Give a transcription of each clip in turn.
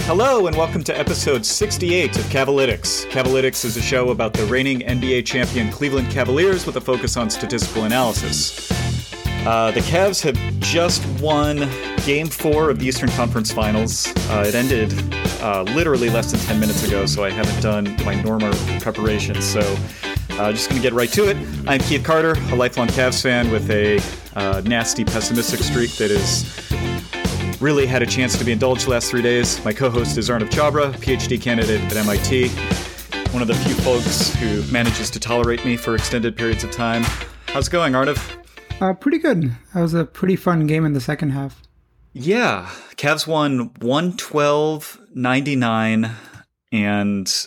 Hello and welcome to episode 68 of Cavalytics. Cavalytics is a show about the reigning NBA champion Cleveland Cavaliers with a focus on statistical analysis. The Cavs have just won Game 4 of the Eastern Conference Finals. It ended literally less than 10 minutes ago, so I haven't done my normal preparation. So just going to get right to it. I'm Keith Carter, a lifelong Cavs fan with a nasty pessimistic streak that is really had a chance to be indulged the last 3 days. My co-host is Arnav Chhabra, PhD candidate at MIT. One of the few folks who manages to tolerate me for extended periods of time. How's it going, Arnav? Pretty good. That was a pretty fun game in the second half. Yeah. Cavs won 112-99, and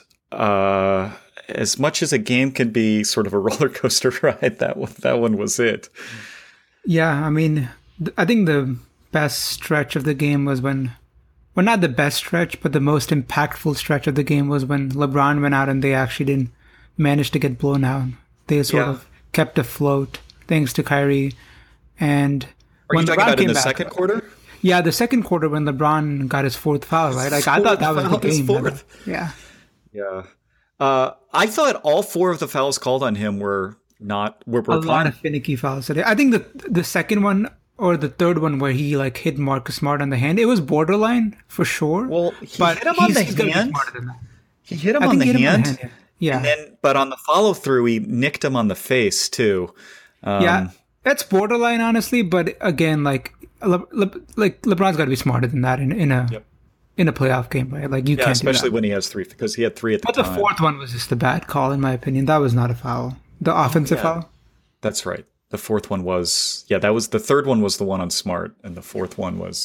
as much as a game can be sort of a roller coaster ride, that one was it. Yeah, I mean, I think the best stretch of the game was when, well, not the best stretch, but the most impactful stretch of the game was when LeBron went out and they actually didn't manage to get blown out. They sort of kept afloat thanks to Kyrie. And are you talking about in the second quarter? Yeah, the second quarter when LeBron got his fourth foul, right? Like, I thought that was the game. Fourth. Yeah. Yeah. I thought all four of the fouls called on him were not a lot of finicky fouls today. I think the second one or the third one where he like hit Marcus Smart on the hand, it was borderline for sure. Well, he hit him on the hand. He hit him on the hand. Yeah. And then, but on the follow through, he nicked him on the face too. Yeah, that's borderline, honestly. But again, like LeBron's got to be smarter than that in a playoff game, right? Like you can't, especially when he has three, because he had three at the time. But the fourth one was just a bad call, in my opinion. That was not a foul. The offensive foul. That's right. The fourth one was, that was, the third one was the one on Smart, and the fourth one was,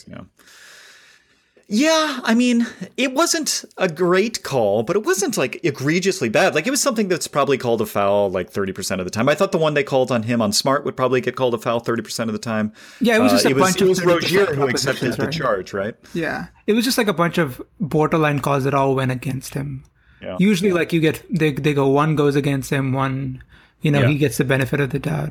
Yeah, I mean, it wasn't a great call, but it wasn't like egregiously bad. Like, it was something that's probably called a foul like 30% of the time. I thought the one they called on him on Smart would probably get called a foul 30% of the time. Yeah, it was just a bunch of... It was Rozier who accepted the charge, right? Yeah, it was just like a bunch of borderline calls that all went against him. Yeah. Usually, like, you get, they go, one goes against him, one... he gets the benefit of the doubt.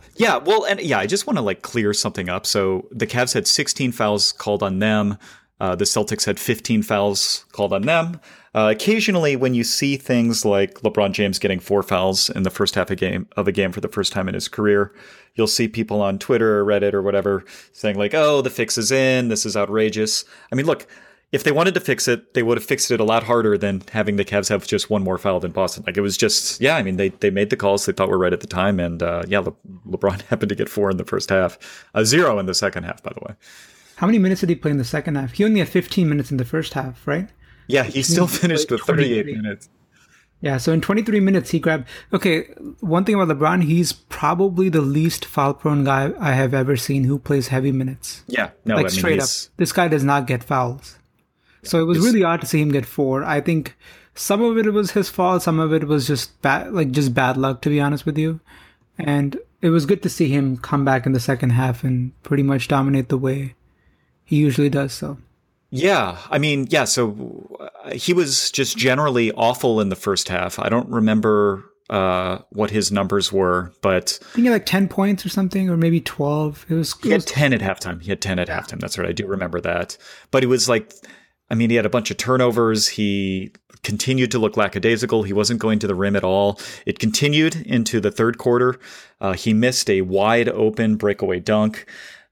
I just want to like clear something up. So the Cavs had 16 fouls called on them. The Celtics had 15 fouls called on them. Occasionally, when you see things like LeBron James getting 4 fouls in the first half of a game for the first time in his career, you'll see people on Twitter or Reddit or whatever saying like, "Oh, the fix is in. This is outrageous." I mean, look. If they wanted to fix it, they would have fixed it a lot harder than having the Cavs have just one more foul than Boston. Like, it was just, I mean, they made the calls they thought were right at the time. And LeBron happened to get 4 in the first half, 0 in the second half, by the way. How many minutes did he play in the second half? He only had 15 minutes in the first half, right? Yeah, he still finished with 38 minutes. Yeah, so in 23 minutes, he grabbed... Okay, one thing about LeBron, he's probably the least foul-prone guy I have ever seen who plays heavy minutes. Yeah, no, like, straight up. This guy does not get fouls. So it was really odd to see him get 4. I think some of it was his fault. Some of it was just bad luck, to be honest with you. And it was good to see him come back in the second half and pretty much dominate the way he usually does. So. Yeah, I mean, so he was just generally awful in the first half. I don't remember what his numbers were, but I think he had like 10 points or something, or maybe 12. He had 10 at halftime. Halftime. That's right. I do remember that. But it was like, I mean, he had a bunch of turnovers. He continued to look lackadaisical. He wasn't going to the rim at all. It continued into the third quarter. He missed a wide open breakaway dunk.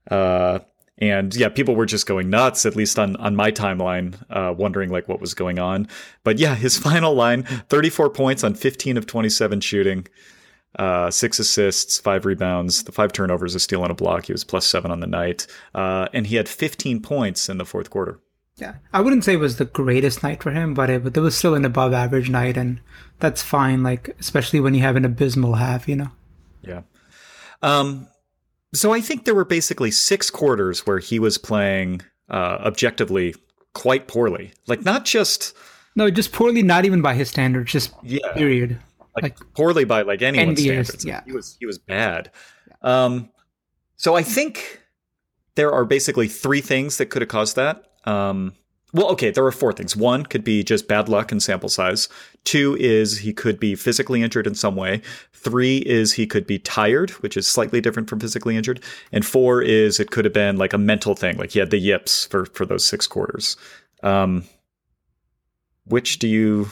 And people were just going nuts, at least on my timeline, wondering like what was going on. But his final line, 34 points on 15 of 27 shooting, 6 assists, 5 rebounds, the 5 turnovers, a steal and a block. He was +7 on the night. And he had 15 points in the fourth quarter. Yeah, I wouldn't say it was the greatest night for him, but it was still an above average night, and that's fine, like, especially when you have an abysmal half, Yeah. So I think there were basically 6 quarters where he was playing objectively quite poorly. Like, not just... No, just poorly, not even by his standards, just period. Like poorly by like anyone's standards. Yeah. He was bad. Yeah. So I think there are basically 3 things that could have caused that. There were 4 things. 1 could be just bad luck and sample size. 2 is he could be physically injured in some way. 3 is he could be tired, which is slightly different from physically injured. And 4 is it could have been like a mental thing, like he had the yips for those 6 quarters. which do you,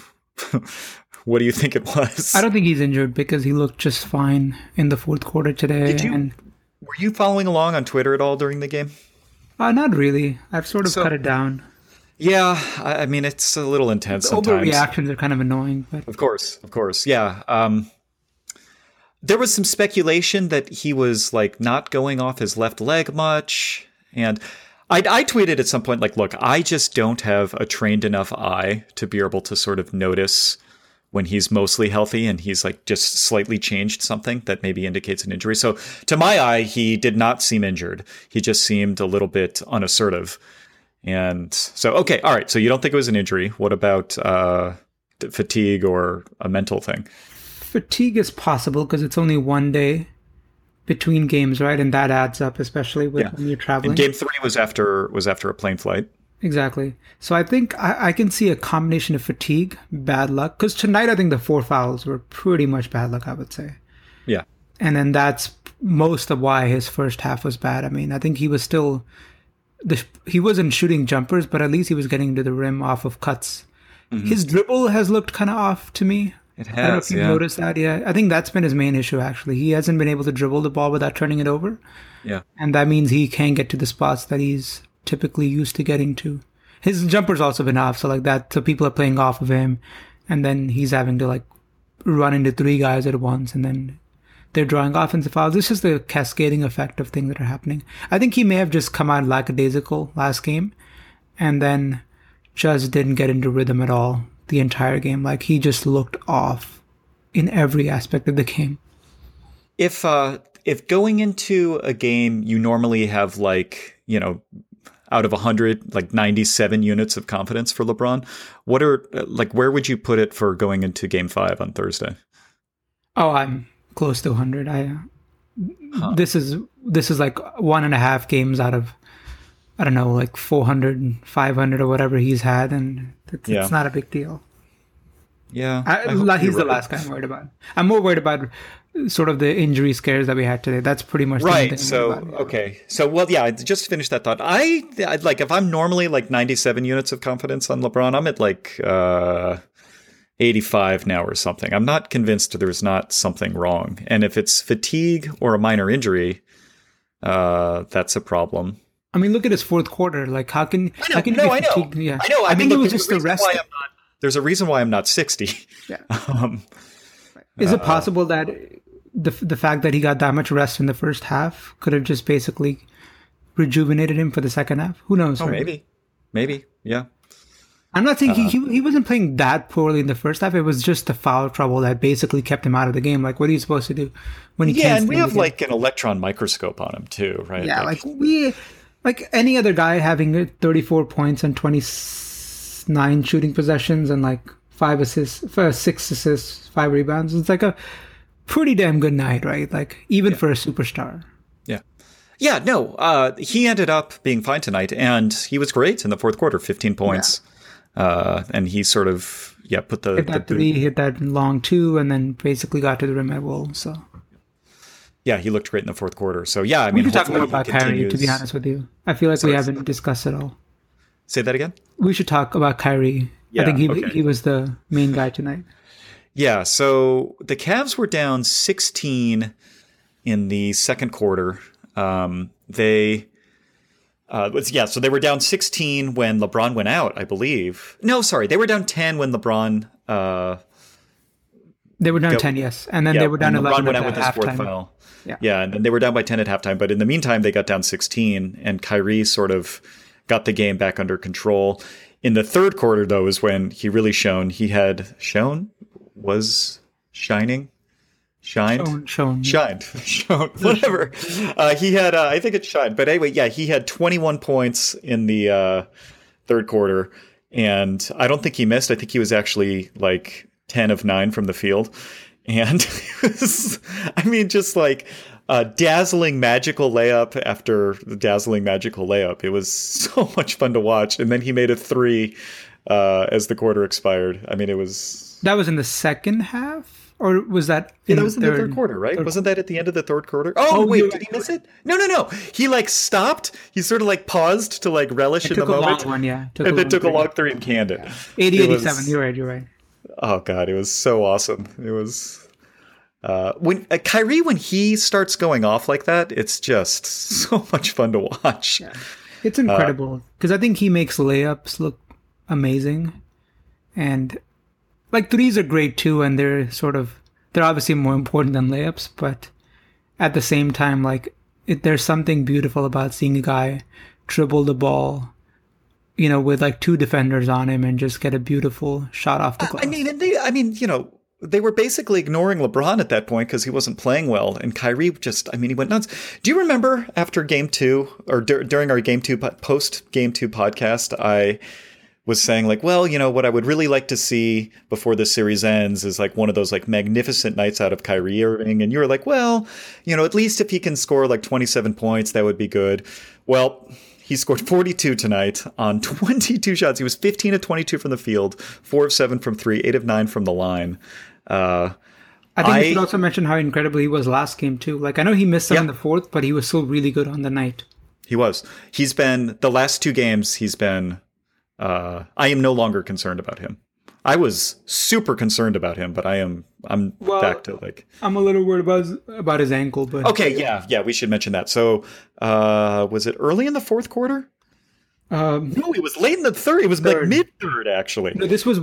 what do you think it was? I don't think he's injured because he looked just fine in the fourth quarter today. Were you following along on Twitter at all during the game? Not really. I've sort of cut it down. Yeah, I mean, it's a little intense sometimes. Overreactions are kind of annoying. But. Of course. Yeah. There was some speculation that he was like not going off his left leg much. And I tweeted at some point, like, look, I just don't have a trained enough eye to be able to sort of notice when he's mostly healthy and he's like just slightly changed something that maybe indicates an injury. So to my eye, he did not seem injured. He just seemed a little bit unassertive. And so, okay, all right. So you don't think it was an injury. What about fatigue or a mental thing? Fatigue is possible because it's only one day between games, right? And that adds up, especially when you're traveling. And game 3 was after a plane flight. Exactly. So I think I can see a combination of fatigue, bad luck. Because tonight, I think the 4 fouls were pretty much bad luck, I would say. Yeah. And then that's most of why his first half was bad. I mean, I think he was still... he wasn't shooting jumpers, but at least he was getting to the rim off of cuts. Mm-hmm. His dribble has looked kind of off to me. It has, I don't know if you've noticed that. Yeah, I think that's been his main issue, actually. He hasn't been able to dribble the ball without turning it over. Yeah. And that means he can't get to the spots that he's typically used to getting to. His jumper's also been off, so like that, so people are playing off of him, and then he's having to like run into 3 guys at once, and then they're drawing offensive fouls. This is the cascading effect of things that are happening. I think he may have just come out lackadaisical last game, and then just didn't get into rhythm at all the entire game. Like he just looked off in every aspect of the game. If going into a game you normally have like, you know, out of 100, like 97 units of confidence for LeBron, what are like, where would you put it for going into game 5 on Thursday? Oh, I'm close to 100. This is like 1.5 games out of, I don't know, like 400, 500 or whatever he's had. And it's not a big deal. Yeah. He's the last guy I'm worried about. I'm more worried about sort of the injury scares that we had today. That's pretty much right. So, okay. So, well, yeah, just to finish that thought, I'd like, if I'm normally like 97 units of confidence on LeBron, I'm at like 85 now or something. I'm not convinced there's not something wrong. And if it's fatigue or a minor injury, that's a problem. I mean, look at his fourth quarter. Like, how can you get fatigued? Yeah. I know. I think it was just the rest. There's a reason why I'm not 60. Yeah. Is it possible that the fact that he got that much rest in the first half could have just basically rejuvenated him for the second half? Who knows? Oh, right? Maybe. Yeah. I'm not saying he wasn't playing that poorly in the first half. It was just the foul trouble that basically kept him out of the game. Like, what are you supposed to do when he can't? Yeah, and we have like an electron microscope on him too, right? Yeah, like any other guy having 34 points and 29 shooting possessions and like 6 assists, 5 rebounds. It's like a pretty damn good night, right? Like even for a superstar. Yeah, no, he ended up being fine tonight, and he was great in the fourth quarter, 15 points. Yeah. And he sort of, put hit that 3, hit that long 2, and then basically got to the rim at will, so. Yeah, he looked great in the fourth quarter. So, yeah, I mean, we should talk more about Kyrie, to be honest with you. I feel like we haven't discussed it all. Say that again? We should talk about Kyrie. I think he was the main guy tonight. Yeah, so the Cavs were down 16 in the second quarter. So they were down 16 when LeBron went out, I believe. No, sorry, they were down 10 when LeBron. They were down 10, yes, and then they were down 11 LeBron went out with his halftime. fourth foul. Yeah, and then they were down by 10 at halftime. But in the meantime, they got down 16, and Kyrie sort of got the game back under control. In the third quarter, though, is when he really shone. Shined. Whatever. He had, I think it shined. But anyway, he had 21 points in the third quarter. And I don't think he missed. I think he was actually like 10 of 9 from the field. And it was, just like a dazzling magical layup after dazzling magical layup. It was so much fun to watch. And then he made a 3 as the quarter expired. It was... That was in the second half? Or was that Yeah, that was in the third quarter, right? Wasn't that at the end of the third quarter? Oh, wait, did he miss it? No. He like stopped. He sort of like paused to like relish in the moment. Took a long one, yeah. And then took a long three and canned it. 80-87, you're right. Oh, God, it was so awesome. It was... when Kyrie, when he starts going off like that, it's just so much fun to watch. Yeah. It's incredible because I think he makes layups look amazing, and like threes are great too, and they're obviously more important than layups, but at the same time, like there's something beautiful about seeing a guy dribble the ball, with like two defenders on him and just get a beautiful shot off the glass. They were basically ignoring LeBron at that point because he wasn't playing well. And Kyrie he went nuts. Do you remember after game two or during our post-game two podcast, I was saying like, well, what I would really like to see before this series ends is like one of those like magnificent nights out of Kyrie Irving. And you were like, well, at least if he can score like 27 points, that would be good. Well, he scored 42 tonight on 22 shots. He was 15 of 22 from the field, 4 of 7 from 3, 8 of 9 from the line. I think we should also mention how incredible he was last game too. Like I know he missed some in the fourth, but he was still really good on the night. He was. He's been the last two games. He's been. I am no longer concerned about him. I was super concerned about him, but I'm back to like. I'm a little worried about his ankle, but okay, yeah, we should mention that. So, was it early in the fourth quarter? No, it was late in the third. It was like mid-third, actually. No, this was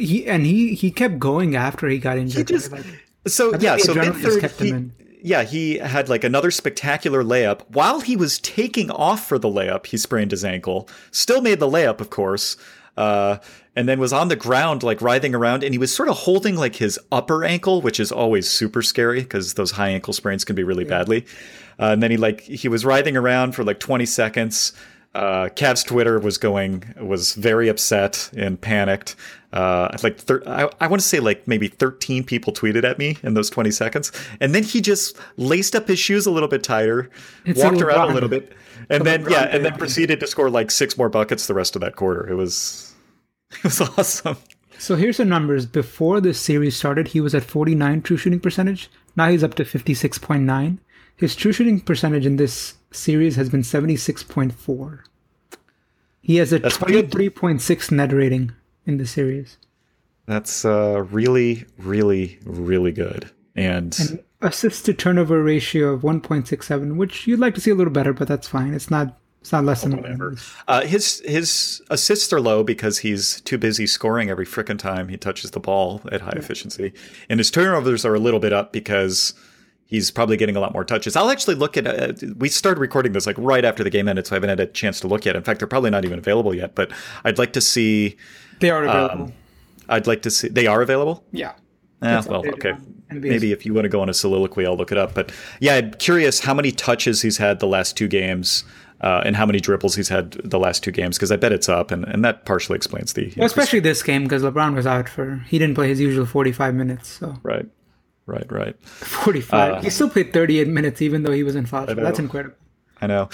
he kept going after he got injured. So mid-third, he had like another spectacular layup. While he was taking off for the layup, he sprained his ankle. Still made the layup, of course, and then was on the ground like writhing around, and he was sort of holding like his upper ankle, which is always super scary because those high ankle sprains can be really badly. And then he was writhing around for like 20 seconds. Cavs Twitter was very upset and panicked. I want to say like maybe 13 people tweeted at me in those 20 seconds. And then he just laced up his shoes a little bit tighter, walked around a little bit, and then proceeded to score like 6 more buckets the rest of that quarter. It was awesome. So here's the numbers. Before this series started, he was at 49 true shooting percentage. Now he's up to 56.9. His true shooting percentage in this series has been 76.4. He has a 23.6 net rating in the series. That's really, really, really good. And an assist to turnover ratio of 1.67, which you'd like to see a little better, but that's fine. It's not less than whatever. His assists are low because he's too busy scoring every frickin' time he touches the ball at high efficiency. And his turnovers are a little bit up because he's probably getting a lot more touches. I'll actually look at we started recording this like right after the game ended, so I haven't had a chance to look yet. In fact, they're probably not even available yet, but I'd like to see. They are available. I'd like to see. They are available? Yeah. Well, okay. Maybe if you want to go on a soliloquy, I'll look it up. But yeah, I'm curious how many touches he's had the last 2 games and how many dribbles he's had the last 2 games, because I bet it's up, and that partially explains the. Especially this game, because LeBron was out he didn't play his usual 45 minutes. So. Right. 45. He still played 38 minutes, even though he was in foul. That's incredible. I know.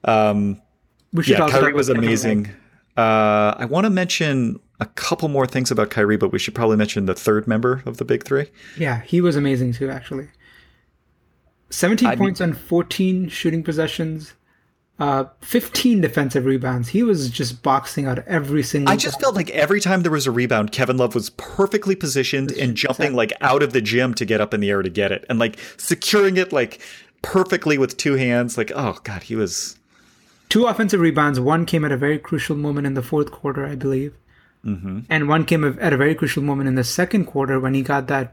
Kyrie was amazing. I want to mention a couple more things about Kyrie, but we should probably mention the third member of the big three. Yeah, he was amazing too, actually. 17 points on 14 shooting possessions, 15 defensive rebounds. He was just boxing out every single. I just felt like every time there was a rebound, Kevin Love was perfectly positioned and jumping like out of the gym to get up in the air to get it, and like securing it like perfectly with 2 hands. Like, oh God, he was. 2 offensive rebounds. One came at a very crucial moment in the fourth quarter, I believe. Mm-hmm. And one came at a very crucial moment in the second quarter when he got that.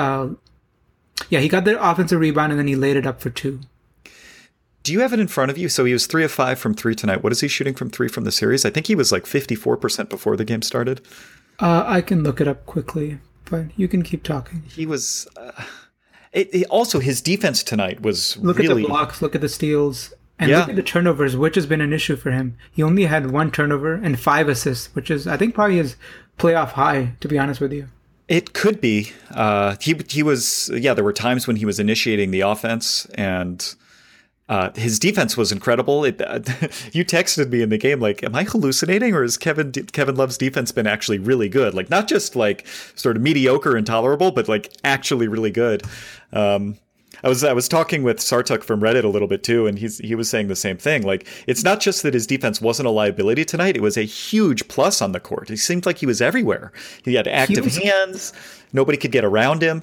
He got the offensive rebound and then he laid it up for 2. Do you have it in front of you? So he was 3 of 5 from 3 tonight. What is he shooting from 3 from the series? I think he was like 54% before the game started. I can look it up quickly, but you can keep talking. He was. Also, his defense tonight was look at the blocks, look at the steals. And look at the turnovers, which has been an issue for him. He only had 1 turnover and 5 assists, which is, I think, probably his playoff high, to be honest with you. It could be. He was, there were times when he was initiating the offense, and His defense was incredible. You texted me in the game like, "Am I hallucinating, or has Kevin Love's defense been actually really good? Like, not just like sort of mediocre and tolerable, but like actually really good." I was talking with Sartuk from Reddit a little bit too, and he was saying the same thing. Like, it's not just that his defense wasn't a liability tonight; it was a huge plus on the court. He seemed like he was everywhere. He had active hands. Nobody could get around him.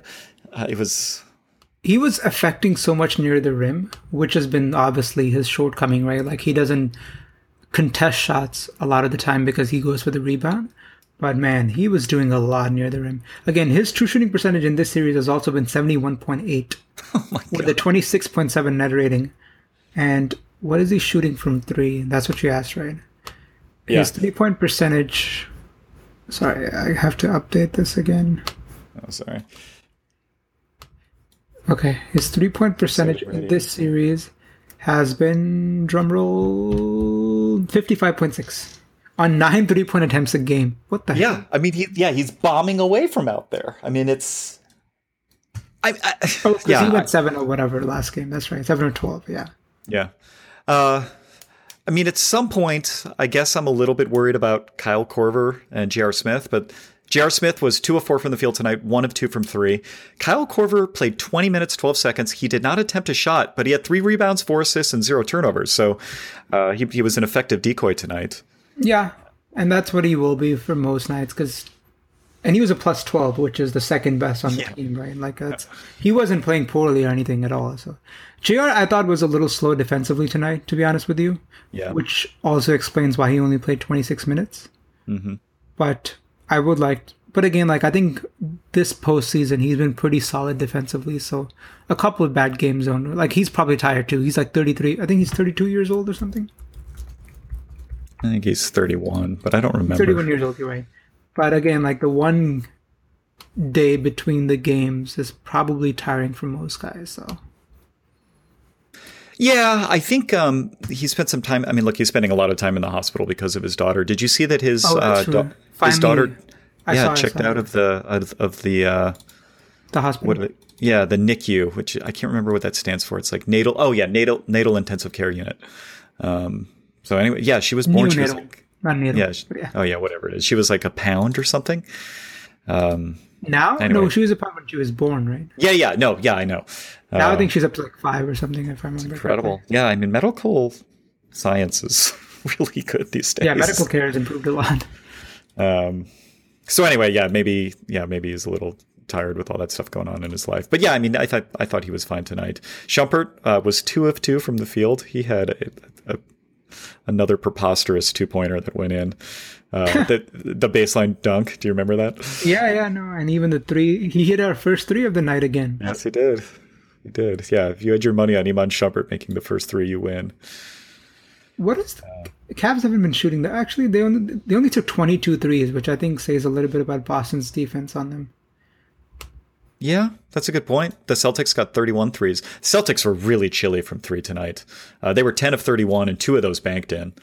He was affecting so much near the rim, which has been obviously his shortcoming, right? Like, he doesn't contest shots a lot of the time because he goes for the rebound. But man, he was doing a lot near the rim. Again, his true shooting percentage in this series has also been 71.8 with a 26.7 net rating. And what is he shooting from three? That's what you asked, right? Yeah. His 3-point percentage. Sorry, I have to update this again. Oh, sorry. Okay, his 3-point percentage in this series has been, drumroll, 55.6 on 9 3-point attempts a game. What the hell? Yeah, I mean, he's bombing away from out there. I mean, it's... he went 7 or whatever last game. That's right, 7 or 12, yeah. Yeah. I mean, at some point, I guess I'm a little bit worried about Kyle Korver and J.R. Smith, but... J.R. Smith was 2 of 4 from the field tonight, 1 of 2 from 3. Kyle Korver played 20 minutes, 12 seconds. He did not attempt a shot, but he had 3 rebounds, 4 assists, and 0 turnovers. So he was an effective decoy tonight. Yeah, and that's what he will be for most nights. And he was a plus 12, which is the second best on the team, right? Like, he wasn't playing poorly or anything at all. So JR, I thought, was a little slow defensively tonight, to be honest with you. Yeah. Which also explains why he only played 26 minutes. Mm-hmm. But... But again, like, I think this postseason, he's been pretty solid defensively. So a couple of bad games on, like, he's probably tired too. He's like 33. I think he's 32 years old or something. I think he's 31, but I don't remember. 31 years old, you're right. But again, like, the one day between the games is probably tiring for most guys. So. Yeah, I think he spent some time. I mean, look, he's spending a lot of time in the hospital because of his daughter. Did you see that his daughter checked out of the hospital? the NICU, which I can't remember what that stands for. It's like natal intensive care unit. So anyway, yeah, she was born. She was like, not natal. Yeah, whatever it is. She was like a pound or something. Now? Anyway. No, she was a pound when she was born, right? Yeah, I know. Now I think she's up to like 5 or something, if I remember. Incredible. Correctly. Yeah, I mean, medical science is really good these days. Yeah, medical care has improved a lot. So anyway, maybe he's a little tired with all that stuff going on in his life. But yeah, I mean, I thought he was fine tonight. Shumpert was 2 of 2 from the field. He had another preposterous 2-pointer that went in. The baseline dunk. Do you remember that? Yeah, no, and even the 3. He hit our first 3 of the night again. Yes, he did. He did. Yeah, if you had your money on Iman Shumpert making the first 3, you win. What is the Cavs haven't been shooting that? Actually, they only took 22 threes, which I think says a little bit about Boston's defense on them. Yeah, that's a good point. The Celtics got 31 threes. Celtics were really chilly from 3 tonight. They were 10 of 31, and 2 of those banked in.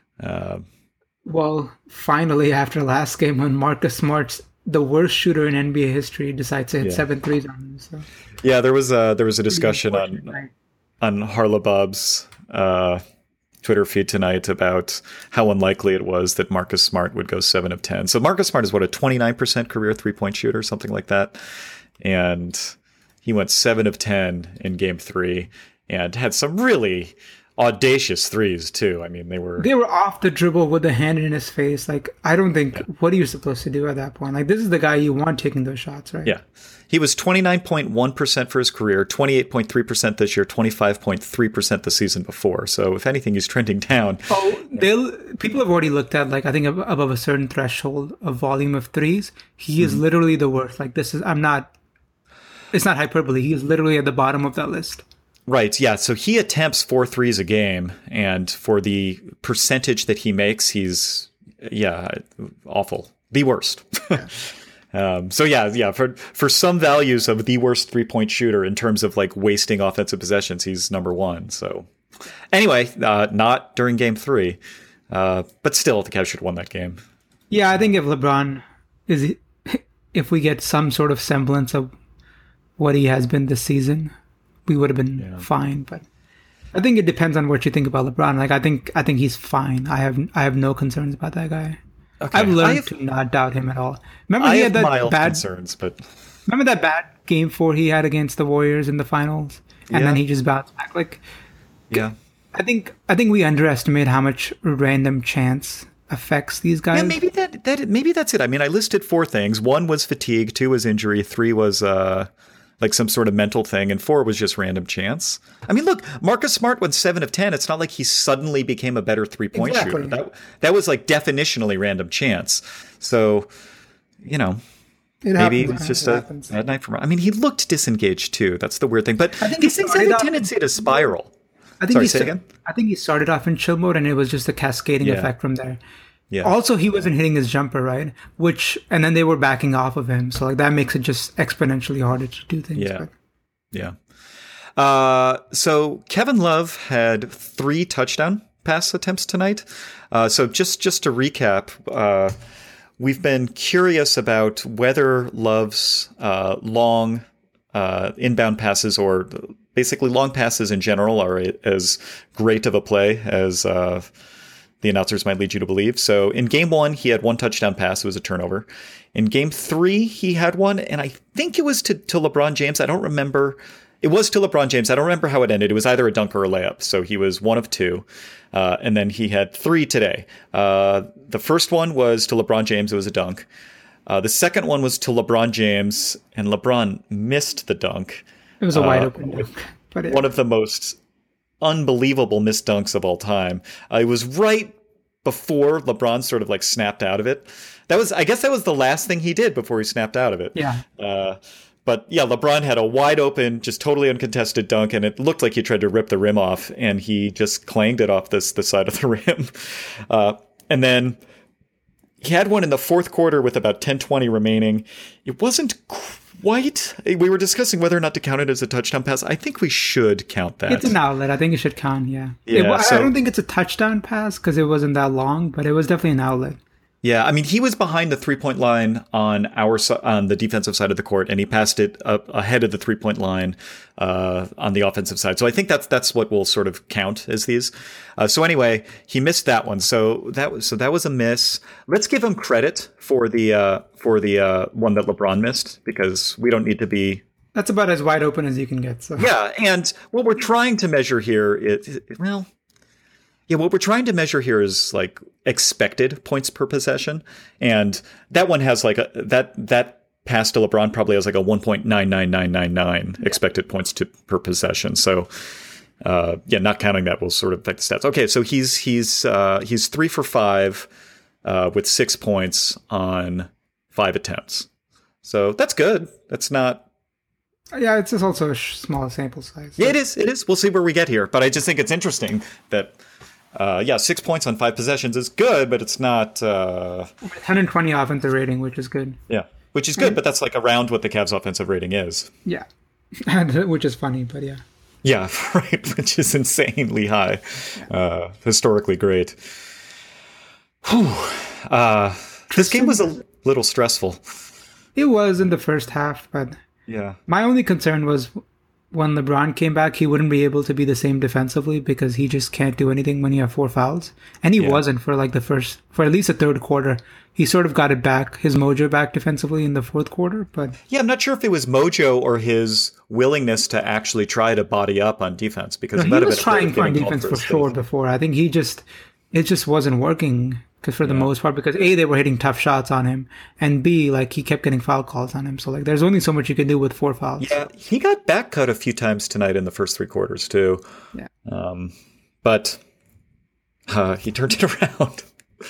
Well, finally, after last game, when Marcus Smart's the worst shooter in NBA history decides to hit 7 threes on him. So. Yeah, there was a discussion on Harlabob's Twitter feed tonight about how unlikely it was that Marcus Smart would go 7 of 10. So Marcus Smart is a 29% career 3-point shooter, something like that. And he went 7 of 10 in game 3 and had some really audacious threes too. I mean, they were off the dribble with the hand in his face. Like, I don't think, what are you supposed to do at that point? Like, this is the guy you want taking those shots, right? Yeah. He was 29.1% for his career, 28.3% this year, 25.3% the season before. So if anything, he's trending down. People have already looked at, like, I think above a certain threshold of volume of threes. He is literally the worst. Like, it's not hyperbole. He is literally at the bottom of that list. Right, yeah. So he attempts 4 threes a game, and for the percentage that he makes, he's, awful. The worst. For some values of the worst 3-point shooter in terms of like wasting offensive possessions, he's number 1. So anyway, not during game 3, but still the Cavs should have won that game. Yeah, I think if we get some sort of semblance of what he has been this season, we would have been fine. But I think it depends on what you think about LeBron. Like I think he's fine. I have no concerns about that guy. Okay. I've learned to not doubt him at all. Remember he I had have that mild bad concerns, but remember that bad game 4 he had against the Warriors in the finals, and then he just bounced back. Like yeah. I think we underestimate how much random chance affects these guys. Yeah, maybe that's it. I mean, I listed 4 things. 1 was fatigue, 2 was injury, 3 was like some sort of mental thing, and 4 was just random chance. I mean, look, Marcus Smart went 7 of 10. It's not like he suddenly became a better 3-point shooter. That was like definitionally random chance. So, maybe it's just a bad night for him. I mean, he looked disengaged too. That's the weird thing. But I think these things have a tendency to spiral. I think I think he started off in chill mode, and it was just a cascading effect from there. Yeah. Also, he wasn't hitting his jumper right, and then they were backing off of him, so like that makes it just exponentially harder to do things. Yeah, yeah. So Kevin Love had 3 touchdown pass attempts tonight. So just to recap, we've been curious about whether Love's long inbound passes, or basically long passes in general, are as great of a play as the announcers might lead you to believe. So in game 1, he had 1 touchdown pass. It was a turnover. In game 3, he had one, and I think it was to LeBron James. I don't remember. It was to LeBron James. I don't remember how it ended. It was either a dunk or a layup. So he was 1 of 2. And then he had 3 today. The first one was to LeBron James. It was a dunk. The second one was to LeBron James, and LeBron missed the dunk. It was a wide open dunk. But one of the most unbelievable missed dunks of all time. It was right before LeBron sort of like snapped out of it. I guess that was the last thing he did before he snapped out of it. Yeah. But yeah, LeBron had a wide open, just totally uncontested dunk, and it looked like he tried to rip the rim off, and he just clanged it off the side of the rim. And then he had one in the fourth quarter with about 10-20 remaining. It wasn't quite. We were discussing whether or not to count it as a touchdown pass. I think we should count that. It's an outlet. I think it should count, yeah. I don't think it's a touchdown pass because it wasn't that long, but it was definitely an outlet. Yeah, I mean, he was behind the 3-point line on the defensive side of the court, and he passed it up ahead of the 3-point line on the offensive side. So I think that's what we'll sort of count as these. So anyway, he missed that one. So that was a miss. Let's give him credit for the one that LeBron missed, because we don't need to be. That's about as wide open as you can get. So yeah, and what we're trying to measure here what we're trying to measure here is like expected points per possession, and that one has like that pass to LeBron probably has like a 1.99999 expected points per possession. So not counting that will sort of affect the stats. Okay, so he's 3 for 5 with 6 points on 5 attempts. So that's good. That's not. Yeah, it's just also a small sample size. So. Yeah, it is. We'll see where we get here, but I just think it's interesting that. 6 points on 5 possessions is good, but it's not 120 offensive rating, which is good. Yeah, which is good, but that's like around what the Cavs' offensive rating is. Yeah, which is funny, but yeah. Yeah, right, which is insanely high, historically great. Whew. This game was a little stressful. It was in the first half, but yeah, my only concern was when LeBron came back, he wouldn't be able to be the same defensively because he just can't do anything when you have 4 fouls. And he wasn't for at least the third quarter. He sort of got it back, his mojo back defensively in the fourth quarter. But yeah, I'm not sure if it was mojo or his willingness to actually try to body up on defense, because he was trying on defense for sure before. I think it just wasn't working. Because for the most part, because A, they were hitting tough shots on him, and B, like he kept getting foul calls on him. So like, there's only so much you can do with 4 fouls. Yeah, he got back cut a few times tonight in the first 3 quarters too. Yeah, but he turned it around.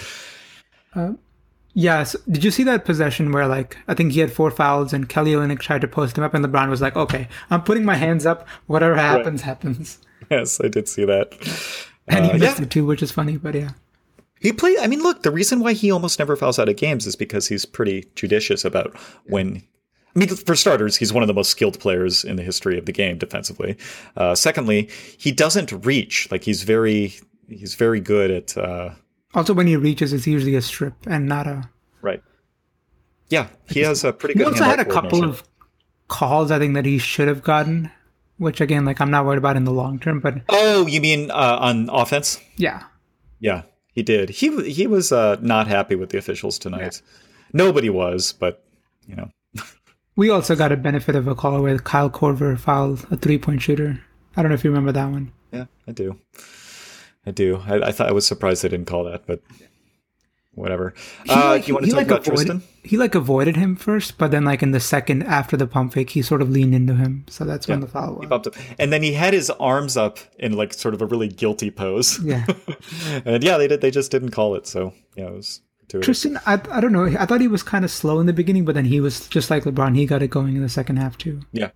Yes. Did you see that possession where like I think he had 4 fouls and Kelly Olynyk tried to post him up, and LeBron was like, "Okay, I'm putting my hands up. Whatever happens, happens." Yes, I did see that. And he missed it too, which is funny, but yeah. He played. I mean, look, the reason why he almost never fouls out of games is because he's pretty judicious about when. I mean, for starters, he's one of the most skilled players in the history of the game defensively. Secondly, he doesn't reach. Like he's very good at. Also, when he reaches, it's usually a strip and not a. Right. Yeah, he has a pretty good. He also had a couple of calls, I think, that he should have gotten which again, like I'm not worried about in the long term. But Oh, you mean on offense? yeah, Yeah, he did. He was not happy with the officials tonight. Nobody was, but you know. we also got a benefit of a call where Kyle Korver fouled a 3-point shooter. I don't know if you remember that one. Yeah, I do. I thought I was surprised they didn't call that, but whatever. You want to talk about Tristan? He like avoided him first, but then like in the second after the pump fake, he sort of leaned into him. So that's when the foul was. He bumped up. And then he had his arms up in like sort of a really guilty pose. Yeah. And yeah, they just didn't call it. So yeah, it was gratuitous. Tristan, I don't know. I thought he was kind of slow in the beginning, but then he was just like LeBron. He got it going in the second half too. Yeah.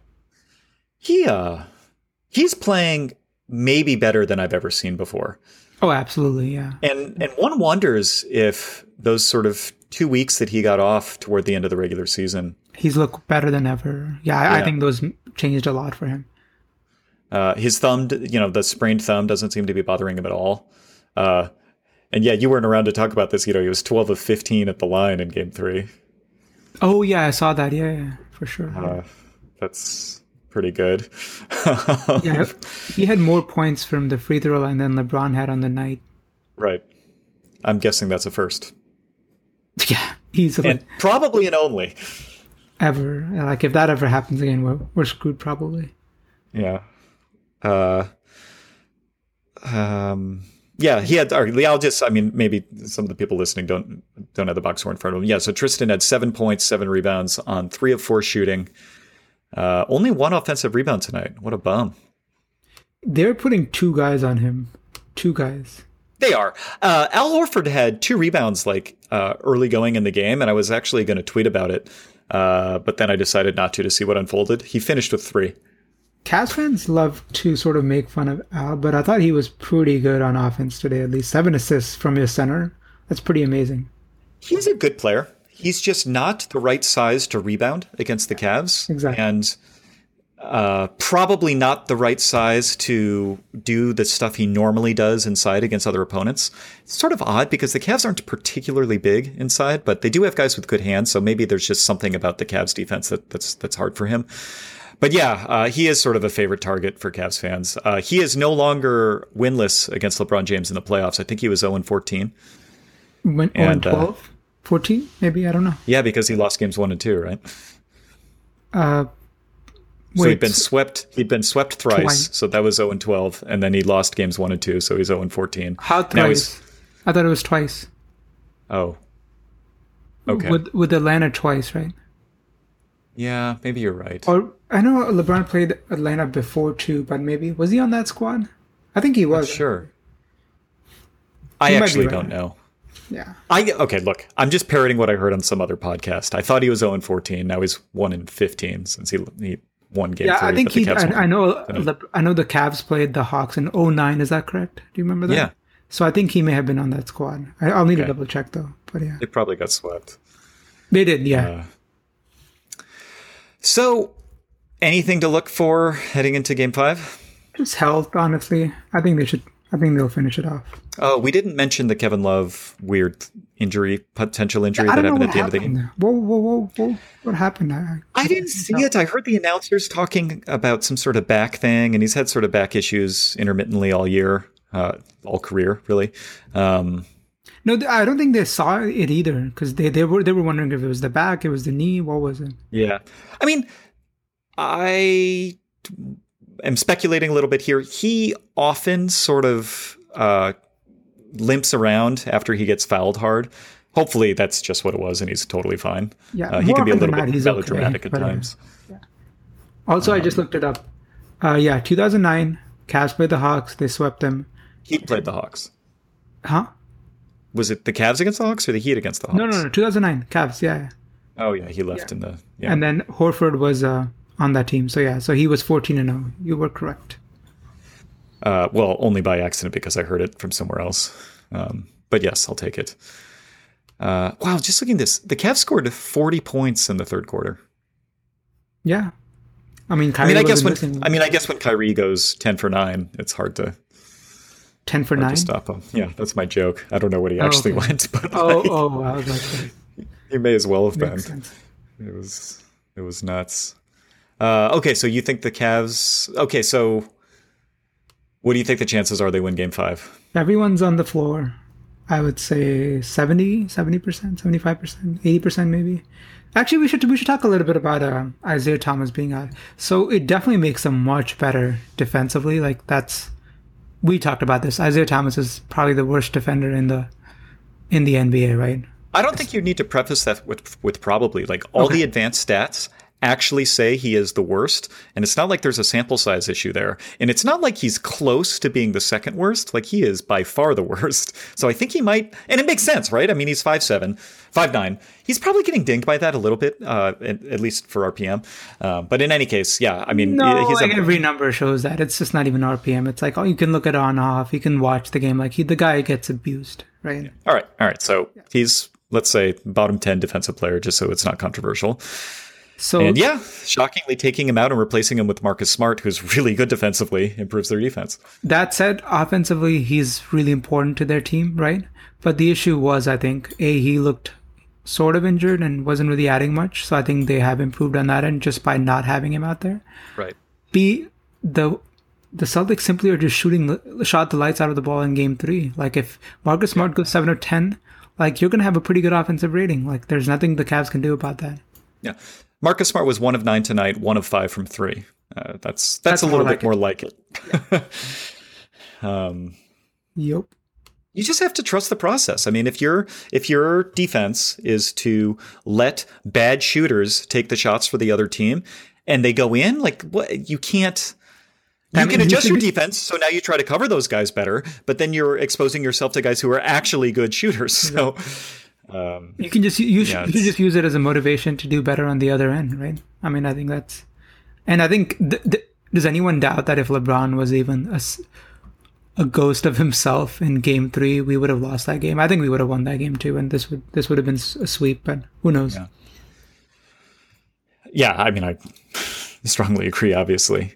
He's playing maybe better than I've ever seen before. Oh, absolutely, yeah. And one wonders if those sort of 2 weeks that he got off toward the end of the regular season. He's looked better than ever. Yeah, I think those changed a lot for him. His thumb, the sprained thumb doesn't seem to be bothering him at all. And yeah, you weren't around to talk about this. He was 12 of 15 at the line in Game 3. Oh, yeah, I saw that. Yeah, for sure. That's pretty good. Yeah, he had more points from the free throw line than LeBron had on the night. Right. I'm guessing that's a first. Yeah, easily. And probably an only. Ever. Like, if that ever happens again, we're screwed probably. Yeah. Yeah, he had. Maybe some of the people listening don't have the box score in front of them. Yeah, so Tristan had 7 points, 7 rebounds on 3 of 4 shooting. Only 1 offensive rebound tonight. What a bum. They're putting 2 guys on him. 2 guys. They are. Al Horford had 2 rebounds early going in the game, and I was actually going to tweet about it, but then I decided not to see what unfolded. He finished with 3. Cavs fans love to sort of make fun of Al, but I thought he was pretty good on offense today. At least 7 assists from his center. That's pretty amazing. He's a good player. He's just not the right size to rebound against the Cavs. Exactly. And probably not the right size to do the stuff he normally does inside against other opponents. It's sort of odd because the Cavs aren't particularly big inside, but they do have guys with good hands. So maybe there's just something about the Cavs defense that's hard for him. But yeah, he is sort of a favorite target for Cavs fans. He is no longer winless against LeBron James in the playoffs. I think he was 0-14. 0-12? 14? Maybe? I don't know. Yeah, because he lost games 1 and 2, right? Wait, so he'd been swept. He'd been swept thrice. Twice. So that was 0-12, and then he lost games 1 and 2. So he's 0-14. How thrice? I thought it was twice. Oh. Okay. With Atlanta twice, right? Yeah, maybe you're right. Or I know LeBron played Atlanta before too, but maybe was he on that squad? I think he was. Sure. I actually don't know. Yeah. Okay, look, I'm just parroting what I heard on some other podcast. I thought he was 0-14. Now he's 1-15 since he won game 3. Yeah, I think I know the Cavs played the Hawks in 2009. Is that correct? Do you remember that? Yeah. So I think he may have been on that squad. I'll need to double check though. But yeah. They probably got swept. They did, yeah. So anything to look for heading into game 5? Just health, honestly. I think they'll finish it off. Oh, we didn't mention the Kevin Love weird potential injury that happened at the end of the game. Whoa. What happened? I didn't see it. I heard the announcers talking about some sort of back thing, and he's had sort of back issues intermittently all year, all career, really. No, I don't think they saw it either, because they were wondering if it was the back, it was the knee, what was it? Yeah. I mean, I am speculating a little bit here. He often sort of limps around after he gets fouled hard. Hopefully that's just what it was and he's totally fine. Yeah, he can be a little bit melodramatic at times. Yeah. Also, I just looked it up. 2009, Cavs played the Hawks. They swept them. Heat played the Hawks. Huh? Was it the Cavs against the Hawks or the Heat against the Hawks? No, 2009, Cavs, yeah. Oh, yeah, he left in the... Yeah. And then Horford was on that team. So he was 14-0. You were correct. Well, only by accident because I heard it from somewhere else. But yes, I'll take it. Wow, just looking at this. The Cavs scored 40 points in the third quarter. Yeah. I guess when Kyrie goes 10 for 9, it's hard to... 10 for 9? To stop him. Yeah, that's my joke. I don't know what he actually went, but I was like, he may as well have makes been. Sense. It was nuts. Okay, so you think the Cavs... Okay, so what do you think the chances are they win Game 5? Everyone's on the floor. I would say 70%, 75%, 80% maybe. Actually, we should talk a little bit about Isaiah Thomas being out. So it definitely makes them much better defensively. Like we talked about this. Isaiah Thomas is probably the worst defender in the NBA, right? I don't think you need to preface that with probably. Like, all the advanced stats actually say he is the worst, and it's not like there's a sample size issue there. And it's not like he's close to being the second worst. Like, he is by far the worst. So I think he might, and it makes sense, right? I mean, he's 5'7", 5'9". He's probably getting dinged by that a little bit, at least for RPM. But in any case, yeah, I mean, every number shows that. It's just not even RPM. It's like, you can look at on off. You can watch the game. Like, the guy gets abused, right? Yeah. All right. So he's, let's say, bottom 10 defensive player, just so it's not controversial. And yeah, shockingly, taking him out and replacing him with Marcus Smart, who's really good defensively, improves their defense. That said, offensively, he's really important to their team, right? But the issue was, I think, he looked sort of injured and wasn't really adding much. So I think they have improved on that end just by not having him out there. Right. The Celtics simply are just shot the lights out of the ball in Game 3. Like, if Marcus Smart goes 7 or 10, like, you're going to have a pretty good offensive rating. Like, there's nothing the Cavs can do about that. Yeah. Marcus Smart was 1 of 9 tonight, 1 of 5 from 3. That's a little bit more like it. Yep. You just have to trust the process. I mean, if your defense is to let bad shooters take the shots for the other team and they go in, like, what, you can't. You can adjust your defense, so now you try to cover those guys better, but then you're exposing yourself to guys who are actually good shooters. So. You can just use it as a motivation to do better on the other end, right? I mean, I think that's, and I think does anyone doubt that if LeBron was even a ghost of himself in Game 3, we would have lost that game? I think we would have won that game too, and this would have been a sweep, but who knows? Yeah, I mean, I strongly agree. Obviously,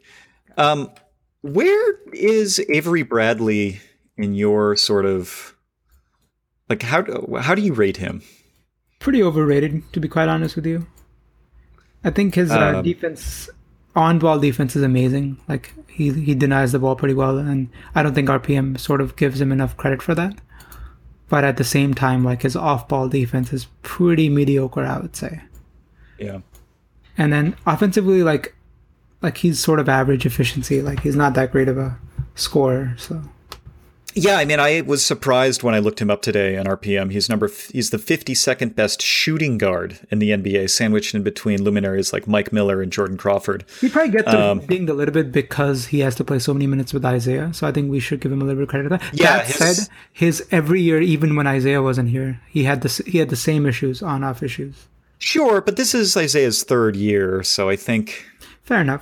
where is Avery Bradley in your sort of? Like, how do you rate him? Pretty overrated, to be quite honest with you. I think his defense, on-ball defense, is amazing. Like, he denies the ball pretty well, and I don't think RPM sort of gives him enough credit for that. But at the same time, like, his off-ball defense is pretty mediocre, I would say. Yeah. And then offensively, like he's sort of average efficiency. Like, he's not that great of a scorer, so... Yeah, I mean, I was surprised when I looked him up today on RPM. He's the 52nd best shooting guard in the NBA, sandwiched in between luminaries like Mike Miller and Jordan Crawford. He probably gets dinged a little bit because he has to play so many minutes with Isaiah. So I think we should give him a little bit of credit for that. Yeah, that said, his every year, even when Isaiah wasn't here, he had the same issues, on-off issues. Sure, but this is Isaiah's third year, so I think... Fair enough.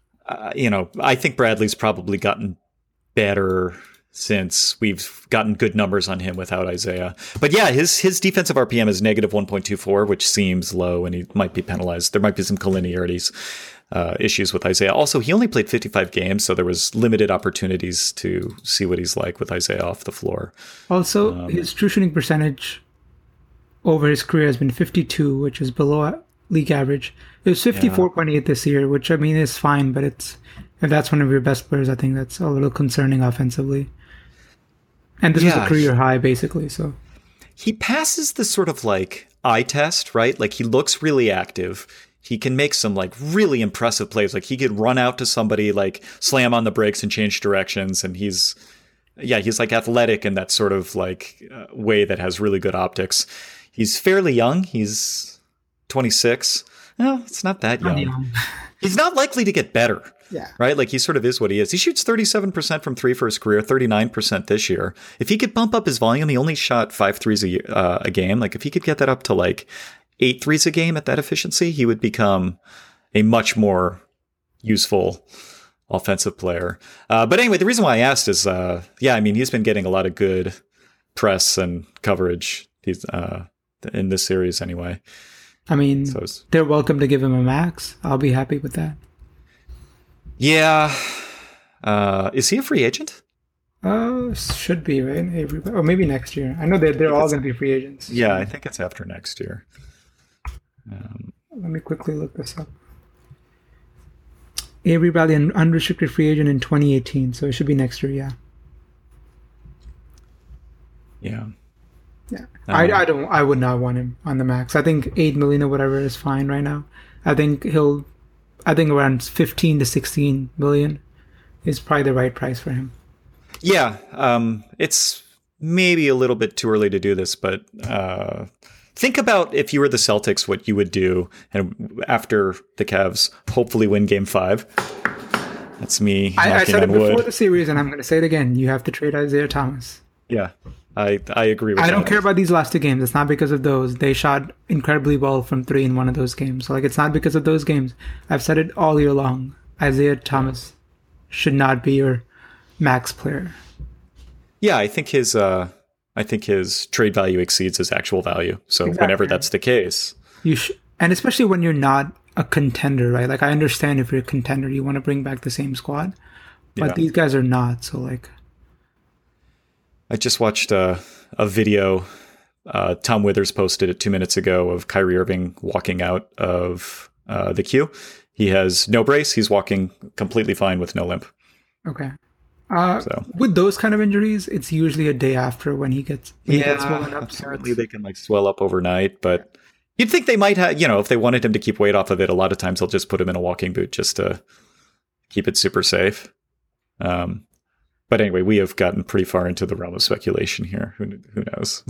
I think Bradley's probably gotten better since we've gotten good numbers on him without Isaiah. But yeah, his defensive RPM is negative 1.24, which seems low, and he might be penalized. There might be some collinearities issues with Isaiah. Also, he only played 55 games, so there was limited opportunities to see what he's like with Isaiah off the floor. Also, his true shooting percentage over his career has been 52, which is below league average. It was 54.8 this year, which, I mean, is fine, but if that's one of your best players, I think that's a little concerning offensively. And this was a career high, basically. So he passes the sort of like eye test, right? Like, he looks really active. He can make some like really impressive plays. Like, he could run out to somebody, like slam on the brakes and change directions. And he's like athletic in that sort of like way that has really good optics. He's fairly young. He's 26. No, it's not that young. He's not likely to get better. Yeah. Right? Like, he sort of is what he is. He shoots 37% from 3 for his career, 39% this year. If he could bump up his volume, he only shot 5 threes a game. Like, if he could get that up to like 8 threes a game at that efficiency, he would become a much more useful offensive player. But anyway, the reason why I asked is, I mean, he's been getting a lot of good press and coverage in this series anyway. I mean, they're welcome to give him a max. I'll be happy with that. Yeah. Is he a free agent? Should be, right? Or maybe next year. I know they're all going to be free agents. Yeah, I think it's after next year. Let me quickly look this up. Avery Bradley, an unrestricted free agent in 2018, so it should be next year. Yeah. Yeah. Yeah. I would not want him on the max. I think 8 million or whatever is fine right now. I think around 15 to 16 million is probably the right price for him. Yeah. It's maybe a little bit too early to do this, but think about if you were the Celtics, what you would do, and after the Cavs hopefully win Game 5. That's me. I said it before wood. the series, and I'm going to say it again. You have to trade Isaiah Thomas. Yeah, I agree with that. I don't care about these last 2 games. It's not because of those. They shot incredibly well from 3 in one of those games. So, it's not because of those games. I've said it all year long. Isaiah Thomas should not be your max player. Yeah, I think his trade value exceeds his actual value. So exactly. Whenever that's the case, and especially when you're not a contender, right? I understand if you're a contender, you want to bring back the same squad, but these guys are not. So I just watched a video Tom Withers posted it 2 minutes ago of Kyrie Irving walking out of the queue. He has no brace. He's walking completely fine with no limp. Okay. With those kind of injuries, it's usually a day after when he gets swollen up. Apparently they can swell up overnight, but you'd think they might have, if they wanted him to keep weight off of it, a lot of times they'll just put him in a walking boot just to keep it super safe. But anyway, we have gotten pretty far into the realm of speculation here. Who knows?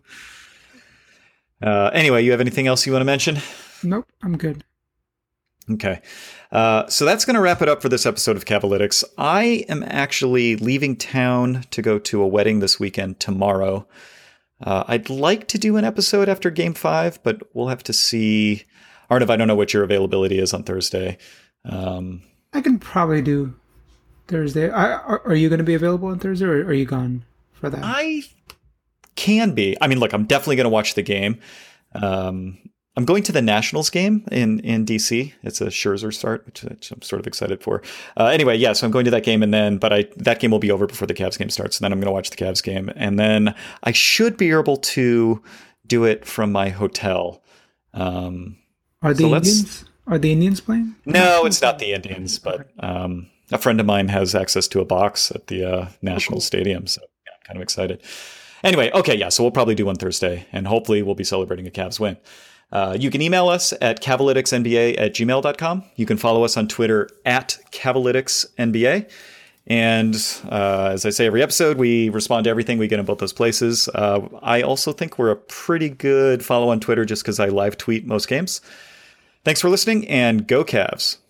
Anyway, you have anything else you want to mention? Nope, I'm good. Okay. So that's going to wrap it up for this episode of Cavalytics. I am actually leaving town to go to a wedding this weekend tomorrow. I'd like to do an episode after Game 5, but we'll have to see. Arnav, I don't know what your availability is on Thursday. I can probably do Thursday. Are you going to be available on Thursday, or are you gone for that? I can be. I mean, look, I'm definitely going to watch the game. I'm going to the Nationals game in DC. It's a Scherzer start, which I'm sort of excited for. Anyway, yeah, so I'm going to that game, that game will be over before the Cavs game starts. And then I'm going to watch the Cavs game, and then I should be able to do it from my hotel. Are the Indians playing? No, it's not the Indians, but a friend of mine has access to a box at the National Stadium, so yeah, I'm kind of excited. Anyway, okay, yeah, so we'll probably do one Thursday, and hopefully we'll be celebrating a Cavs win. You can email us at cavalyticsnba@gmail.com. You can follow us on Twitter at cavalyticsnba. And as I say every episode, we respond to everything we get in both those places. I also think we're a pretty good follow on Twitter just because I live tweet most games. Thanks for listening, and go Cavs.